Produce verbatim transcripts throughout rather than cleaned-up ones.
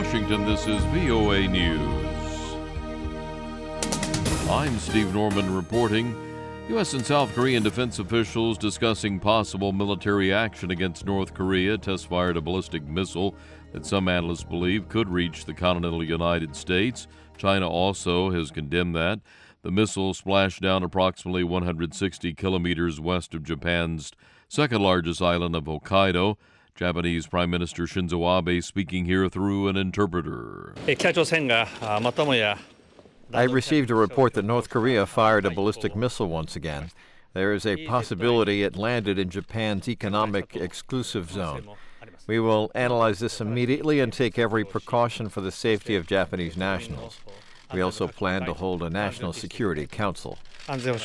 Washington, this is V O A News. I'm Steve Norman reporting. U S and South Korean defense officials discussing possible military action against North Korea test-fired a ballistic missile that some analysts believe could reach the continental United States. China also has condemned that. The missile splashed down approximately one hundred sixty kilometers west of Japan's second-largest island of Hokkaido. Japanese Prime Minister Shinzo Abe speaking here through an interpreter. I received a report that North Korea fired a ballistic missile once again. There is a possibility it landed in Japan's economic exclusive zone. We will analyze this immediately and take every precaution for the safety of Japanese nationals. We also plan to hold a National Security Council. Abe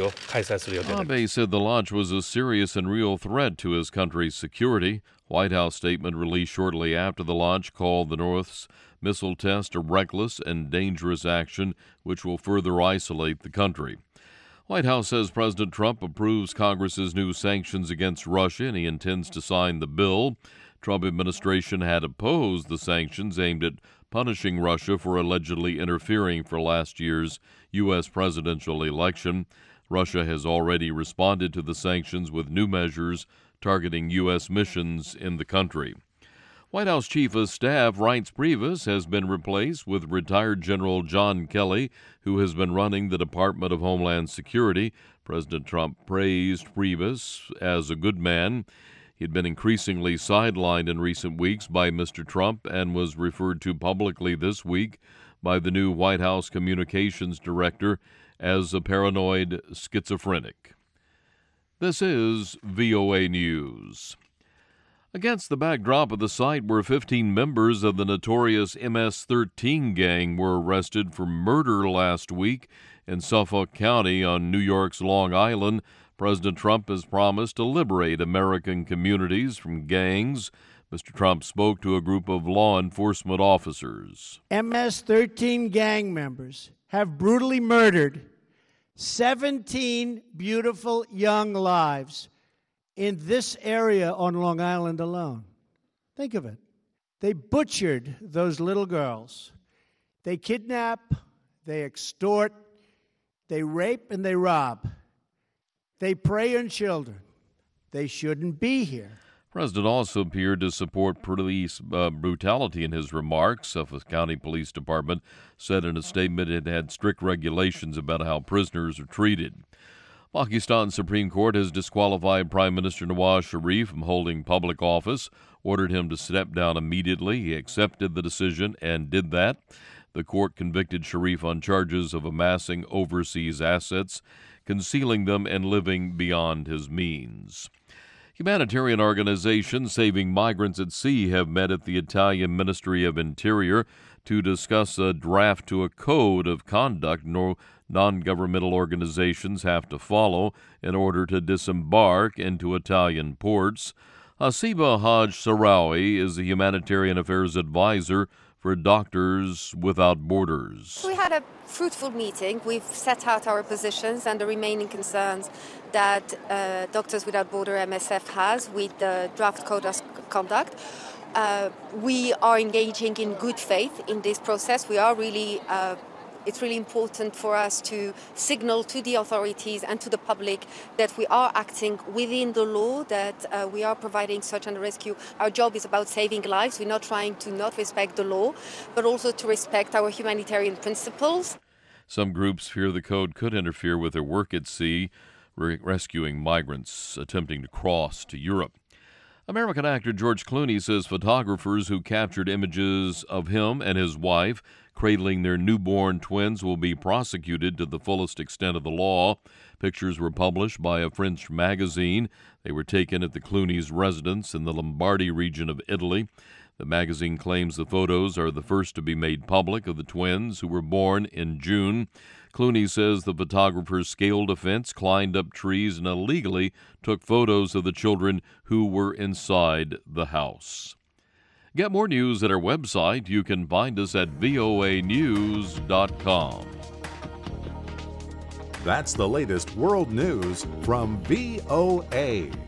said the launch was a serious and real threat to his country's security. White House statement released shortly after the launch called the North's missile test a reckless and dangerous action which will further isolate the country. White House says President Trump approves Congress's new sanctions against Russia and he intends to sign the bill. Trump administration had opposed the sanctions aimed at punishing Russia for allegedly interfering for last year's U S presidential election. Russia has already responded to the sanctions with new measures targeting U S missions in the country. White House Chief of Staff Reince Priebus has been replaced with retired General John Kelly, who has been running the Department of Homeland Security. President Trump praised Priebus as a good man. He had been increasingly sidelined in recent weeks by Mister Trump and was referred to publicly this week by the new White House Communications Director as a paranoid schizophrenic. This is V O A News. Against the backdrop of the site where fifteen members of the notorious M S thirteen gang were arrested for murder last week in Suffolk County on New York's Long Island, President Trump has promised to liberate American communities from gangs. Mister Trump spoke to a group of law enforcement officers. M S thirteen gang members have brutally murdered seventeen beautiful young lives in this area on Long Island alone. Think of it. They butchered those little girls. They kidnap, they extort, they rape, and they rob. They prey on children. They shouldn't be here. The president also appeared to support police uh, brutality in his remarks. Suffolk County Police Department said in a statement it had strict regulations about how prisoners are treated. Pakistan's Supreme Court has disqualified Prime Minister Nawaz Sharif from holding public office, ordered him to step down immediately. He accepted the decision and did that. The court convicted Sharif on charges of amassing overseas assets, concealing them, and living beyond his means. Humanitarian organizations saving migrants at sea have met at the Italian Ministry of Interior to discuss a draft to a code of conduct no non-governmental organizations have to follow in order to disembark into Italian ports. Hasiba Haj Sarawi is the humanitarian affairs advisor for Doctors Without Borders. We had a fruitful meeting. We've set out our positions and the remaining concerns that uh, Doctors Without Borders M S F has with the draft code of conduct. Uh, we are engaging in good faith in this process. We are really uh, It's really important for us to signal to the authorities and to the public that we are acting within the law, that uh, we are providing search and rescue. Our job is about saving lives. We're not trying to not respect the law, but also to respect our humanitarian principles. Some groups fear the code could interfere with their work at sea, re- rescuing migrants attempting to cross to Europe. American actor George Clooney says photographers who captured images of him and his wife cradling their newborn twins will be prosecuted to the fullest extent of the law. Pictures were published by a French magazine. They were taken at the Clooney's residence in the Lombardy region of Italy. The magazine claims the photos are the first to be made public of the twins who were born in June. Clooney says the photographers scaled a fence, climbed up trees, and illegally took photos of the children who were inside the house. Get more news at our website. You can find us at V O A news dot com. That's the latest world news from V O A.